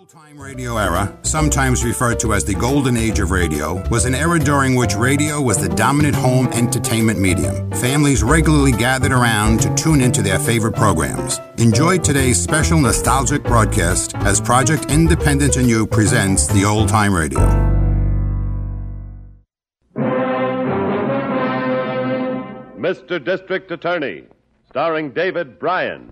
old-time radio era, sometimes referred to as the golden age of radio, was an era during which radio was the dominant home entertainment medium. Families regularly gathered around to tune into their favorite programs. Enjoy today's special nostalgic broadcast as Project Independence and You presents the old-time radio. Mr. District Attorney, starring David Bryan.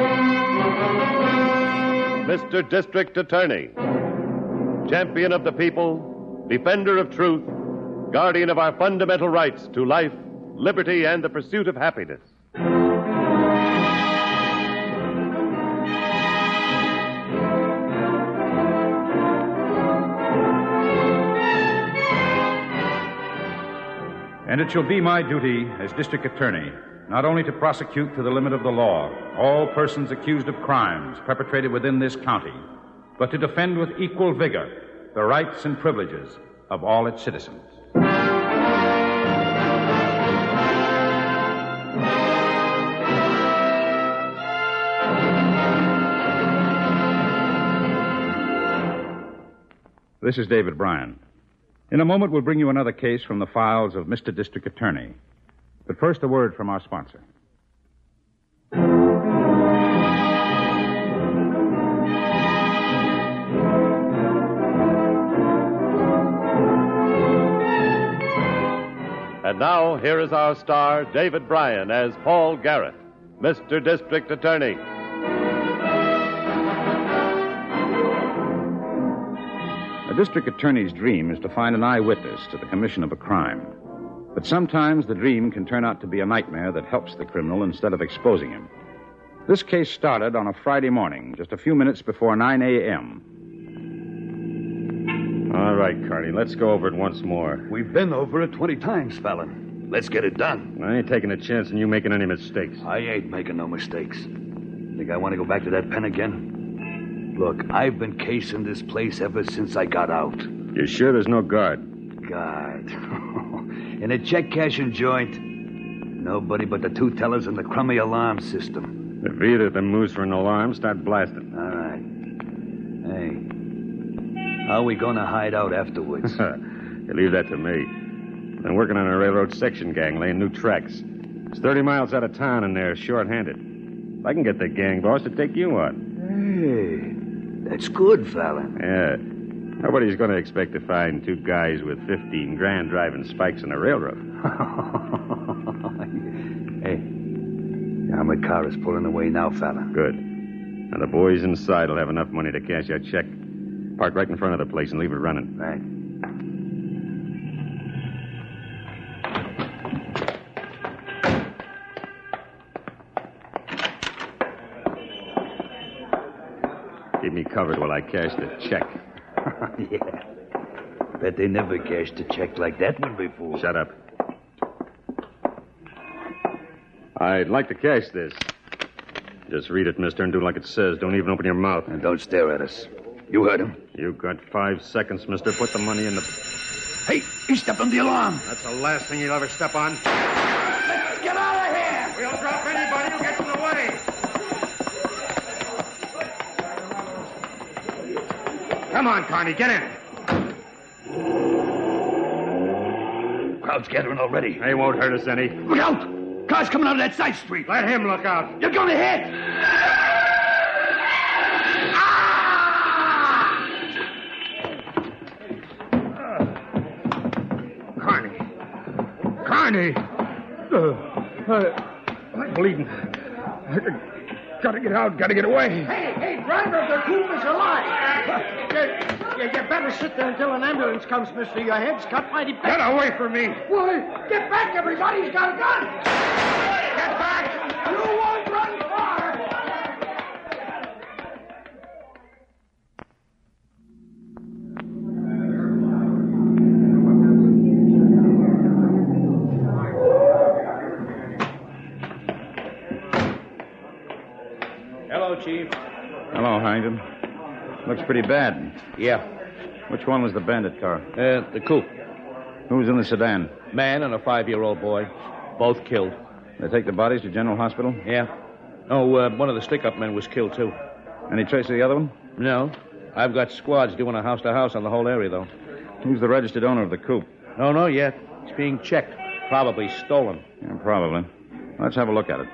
Mr. District Attorney, champion of the people, defender of truth, guardian of our fundamental rights to life, liberty, and the pursuit of happiness. And it shall be my duty as district attorney not only to prosecute to the limit of the law all persons accused of crimes perpetrated within this county, but to defend with equal vigor the rights and privileges of all its citizens. This is David Bryan. In a moment, we'll bring you another case from the files of Mr. District Attorney. But first, a word from our sponsor. And now, here is our star, David Bryan, as Paul Garrett, Mr. District Attorney. A district attorney's dream is to find an eyewitness to the commission of a crime. But sometimes the dream can turn out to be a nightmare that helps the criminal instead of exposing him. This case started on a Friday morning, just a few minutes before 9 a.m. All right, Carney, let's go over it once more. We've been over it 20 times, Fallon. Let's get it done. I ain't taking a chance on you making any mistakes. I ain't making no mistakes. Think I want to go back to that pen again? Look, I've been casing this place ever since I got out. You sure there's no guard? Guard? In a check-cashing joint, nobody but the two tellers and the crummy alarm system. If either of them moves for an alarm, start blasting. All right. Hey, how are we going to hide out afterwards? You leave that to me. Been working on a railroad section gang, laying new tracks. It's 30 miles out of town, and they're short-handed. I can get the gang boss to take you on. Hey, that's good, Fallon. Yeah. Nobody's going to expect to find two guys with 15 grand driving spikes on a railroad. Hey, the armored car is pulling away now, Fallon. Good. Now, the boys inside will have enough money to cash your check. Park right in front of the place and leave it running. Right. Keep me covered while I cash the check. Yeah. Bet they never cashed a check like that one before. Shut up. I'd like to cash this. Just read it, mister, and do like it says. Don't even open your mouth. And don't stare at us. You heard him. You've got 5 seconds, mister. Put the money in the... Hey, he stepped on the alarm. That's the last thing you'll ever step on. Let's get out of here. We'll drop anybody who gets in the way. Come on, Carney, get in. Crowd's gathering already. They won't hurt us any. Look out! Car's coming out of that side street. Let him look out. You're going to hit. Carney! I'm bleeding. Gotta get out, gotta get away. Hey, driver, the coop is alive. You better sit there until an ambulance comes, mister. Your head's cut mighty bad. Get away from me. Why, get back, everybody. He's got a gun. Get back. You won't run far. Hello, Chief. Hello, Harrington. Looks pretty bad. Yeah. Which one was the bandit car? The coupe. Who was in the sedan? Man and a 5-year-old boy. Both killed. They take the bodies to General Hospital? Yeah. Oh, one of the stick-up men was killed, too. Any trace of the other one? No. I've got squads doing a house-to-house on the whole area, though. Who's the registered owner of the coupe? Don't know yet. It's being checked. Probably stolen. Yeah, probably. Let's have a look at it.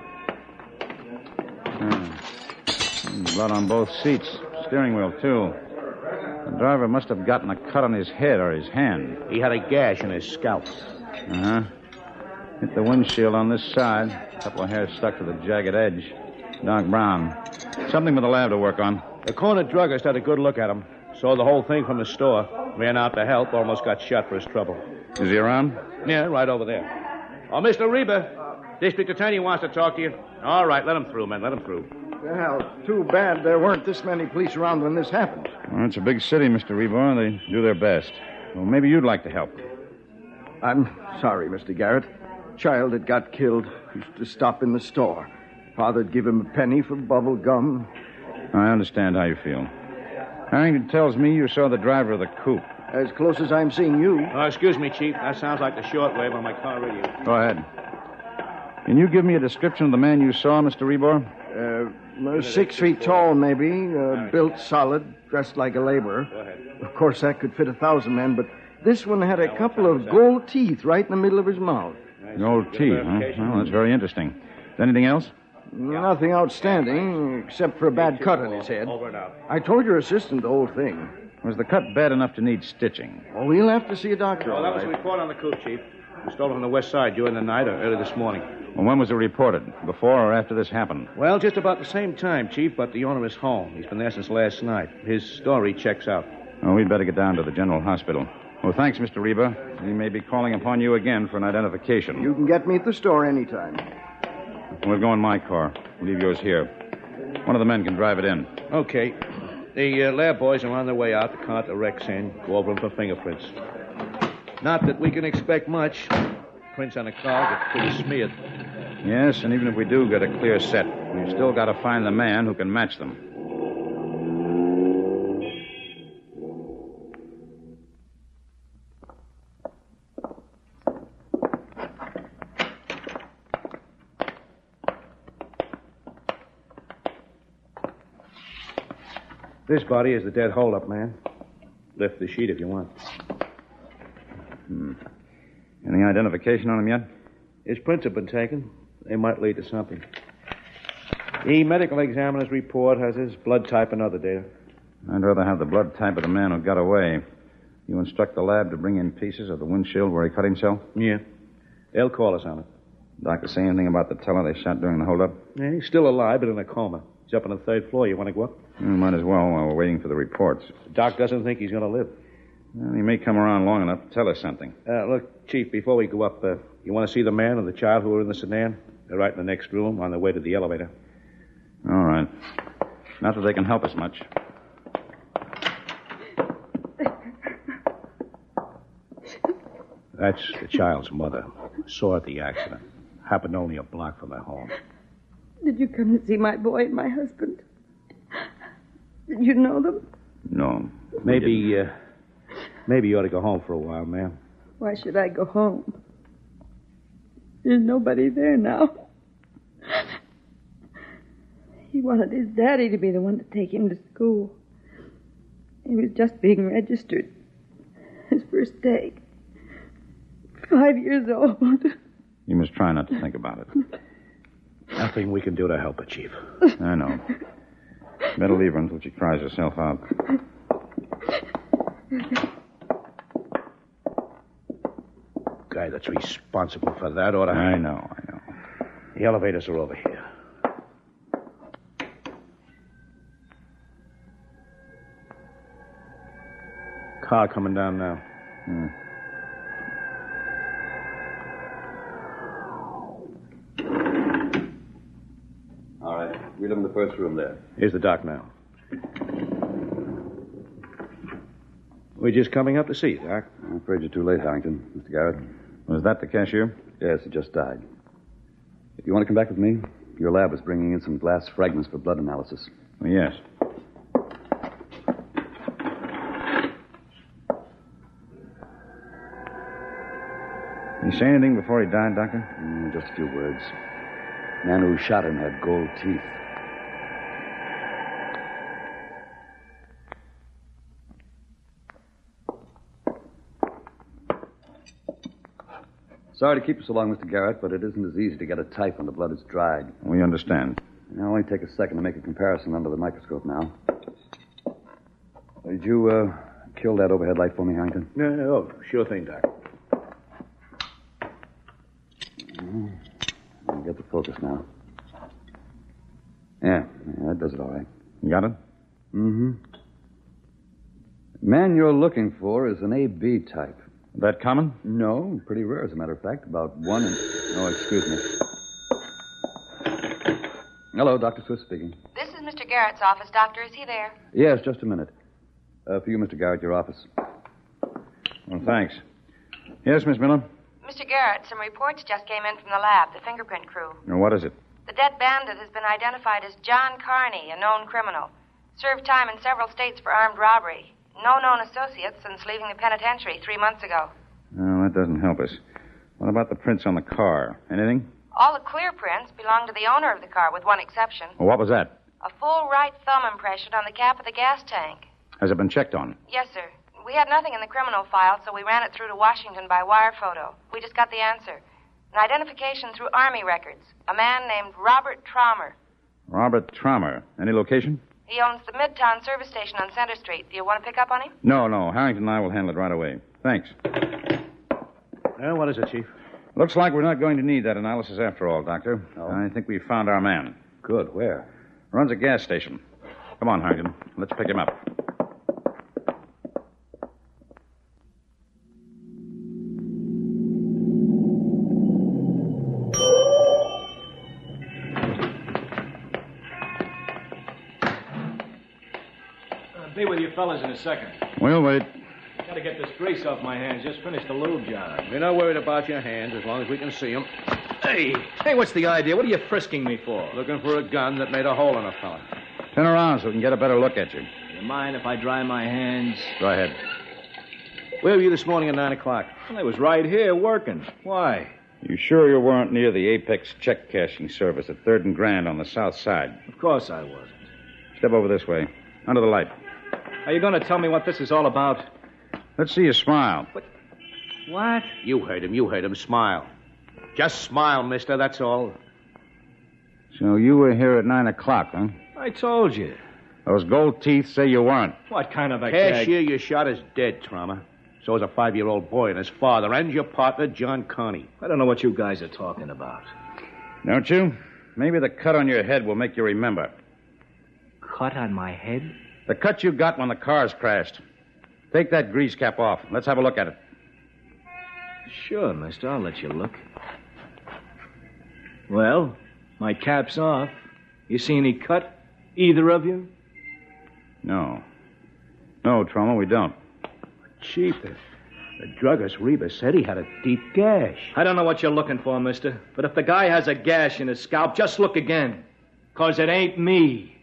Blood on both seats. Steering wheel, too. The driver must have gotten a cut on his head or his hand. He had a gash in his scalp. Uh-huh. Hit the windshield on this side. A couple of hairs stuck to the jagged edge. Dark brown. Something for the lab to work on. The corner druggist had a good look at him. Saw the whole thing from his store. Ran out to help. Almost got shot for his trouble. Is he around? Yeah, right over there. Oh, Mr. Reba. District Attorney wants to talk to you. All right, let him through, man. Let him through. Well, too bad there weren't this many police around when this happened. Well, it's a big city, Mr. Rebar. They do their best. Well, maybe you'd like to help. I'm sorry, Mr. Garrett. Child that got killed used to stop in the store. Father'd give him a penny for bubble gum. I understand how you feel. Harrington tells me you saw the driver of the coupe. As close as I'm seeing you. Oh, excuse me, Chief. That sounds like the shortwave on my car radio. Go ahead. Can you give me a description of the man you saw, Mr. Rebar? 6 feet tall, maybe. Built solid, dressed like a laborer. Go ahead. Of course, that could fit 1,000 men, but this one had a couple of gold teeth right in the middle of his mouth. Gold teeth, huh? Well, that's very interesting. Anything else? Nothing outstanding, except for a bad cut on his head. Over and out. I told your assistant the whole thing. Was the cut bad enough to need stitching? Oh, we'll have to see a doctor. Well, that was a report on the coupe, Chief. It was stolen on the west side during the night or early this morning. Well, when was it reported? Before or after this happened? Well, just about the same time, Chief, but the owner is home. He's been there since last night. His story checks out. Oh, we'd better get down to the general hospital. Well, thanks, Mr. Reba. We may be calling upon you again for an identification. You can get me at the store anytime. We'll go in my car. Leave yours here. One of the men can drive it in. Okay. The lab boys are on their way out to cart the wrecks in, go over them for fingerprints. Not that we can expect much. Prints on the car get pretty smeared. Yes, and even if we do get a clear set, we've still got to find the man who can match them. This body is the dead hold-up man. Lift the sheet if you want. Any identification on him yet? His prints have been taken. They might lead to something. The medical examiner's report has his blood type and other data. I'd rather have the blood type of the man who got away. You instruct the lab to bring in pieces of the windshield where he cut himself? Yeah. They'll call us on it. Doctor say anything about the teller they shot during the holdup? Yeah, he's still alive, but in a coma. He's up on the 3rd floor. You want to go up? Might as well while we're waiting for the reports. The doc doesn't think he's going to live. Well, he may come around long enough to tell us something. Look, Chief, before we go up, you want to see the man and the child who were in the sedan? They're right in the next room on their way to the elevator. All right. Not that they can help us much. That's the child's mother. Saw at the accident. Happened only a block from their home. Did you come to see my boy and my husband? Did you know them? No. Maybe you ought to go home for a while, ma'am. Why should I go home? There's nobody there now. He wanted his daddy to be the one to take him to school. He was just being registered. His first day. 5 years old. You must try not to think about it. Nothing we can do to help her, Chief. I know. Better leave her until she cries herself out. Guy that's responsible for that ought to... I know. The elevators are over here. Car coming down now. All right. Read him in the first room there. Here's the doc now. We're just coming up to see you, Doc. I'm afraid you're too late, Harrington. Mr. Garrett. Was that the cashier? Yes, he just died. If you want to come back with me, your lab is bringing in some glass fragments for blood analysis. Well, yes. Did he say anything before he died, Doctor? Just a few words. The man who shot him had gold teeth. Sorry to keep you so long, Mr. Garrett, but it isn't as easy to get a type when the blood is dried. We understand. It'll only take a second to make a comparison under the microscope now. Did you kill that overhead light for me, Harrington? No, sure thing, Doc. I'll get the focus now. Yeah, that does it all right. You got it? Mm-hmm. The man you're looking for is an AB type. That common? No, pretty rare, as a matter of fact. About 1 in... Oh, excuse me. Hello, Dr. Swift speaking. This is Mr. Garrett's office, Doctor. Is he there? Yes, just a minute. For you, Mr. Garrett, your office. Well, thanks. Yes, Miss Miller? Mr. Garrett, some reports just came in from the lab, the fingerprint crew. Now, what is it? The dead bandit has been identified as John Carney, a known criminal. Served time in several states for armed robbery. No known associates since leaving the penitentiary 3 months ago. No, that doesn't help us. What about the prints on the car? Anything? All the clear prints belong to the owner of the car, with one exception. Well, what was that? A full right thumb impression on the cap of the gas tank. Has it been checked on? Yes, sir. We had nothing in the criminal file, so we ran it through to Washington by wire photo. We just got the answer. An identification through Army records. A man named Robert Traumer. Robert Traumer. Any location? He owns the Midtown service station on Center Street. Do you want to pick up on him? No. Harrington and I will handle it right away. Thanks. Well, what is it, Chief? Looks like we're not going to need that analysis after all, Doctor. Oh. I think we've found our man. Good. Where? Runs a gas station. Come on, Harrington. Let's pick him up. I'll be with you fellas in a second. We'll wait. Gotta get this grease off my hands. Just finished the lube job. We're not worried about your hands as long as we can see them. Hey, what's the idea? What are you frisking me for? Looking for a gun that made a hole in a fella. Turn around so we can get a better look at you. You mind if I dry my hands? Go ahead. Where were you this morning at 9 o'clock? Well, I was right here working. Why? You sure you weren't near the Apex check cashing service at 3rd and Grand on the south side? Of course I wasn't. Step over this way. Under the light. Are you going to tell me what this is all about? Let's see you smile. What? You heard him. Smile. Just smile, mister, that's all. So you were here at 9 o'clock, huh? I told you. Those gold teeth say you weren't. What kind of a Cashier you shot is dead, Traumer. So is a 5-year-old boy and his father and your partner, John Carney. I don't know what you guys are talking about. Don't you? Maybe the cut on your head will make you remember. Cut on my head? The cut you got when the cars crashed. Take that grease cap off. Let's have a look at it. Sure, mister. I'll let you look. Well, my cap's off. You see any cut? Either of you? No. No, Traumer, we don't. Chief, the druggist Reba said he had a deep gash. I don't know what you're looking for, mister. But if the guy has a gash in his scalp, just look again. 'Cause it ain't me.